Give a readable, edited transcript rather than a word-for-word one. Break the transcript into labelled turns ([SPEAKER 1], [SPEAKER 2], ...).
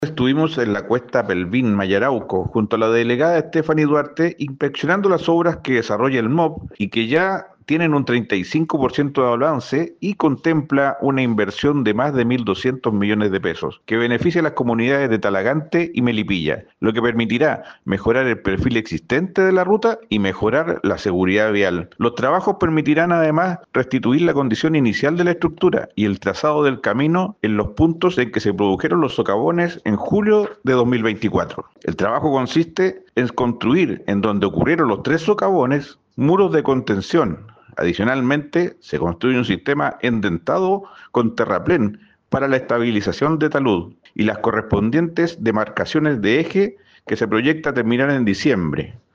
[SPEAKER 1] Estuvimos en la cuesta Pelvín, Mayarauco, junto a la delegada Stephanie Duarte, inspeccionando las obras que desarrolla el MOB y que ya tienen un 35% de avance y contempla una inversión de más de 1.200 millones de pesos, que beneficia a las comunidades de Talagante y Melipilla, lo que permitirá mejorar el perfil existente de la ruta y mejorar la seguridad vial. Los trabajos permitirán además restituir la condición inicial de la estructura y el trazado del camino en los puntos en que se produjeron los socavones en julio de 2024. El trabajo consiste en construir en donde ocurrieron los tres socavones muros de contención. Adicionalmente, se construye un sistema endentado con terraplén para la estabilización de talud y las correspondientes demarcaciones de eje que se proyecta terminar en diciembre.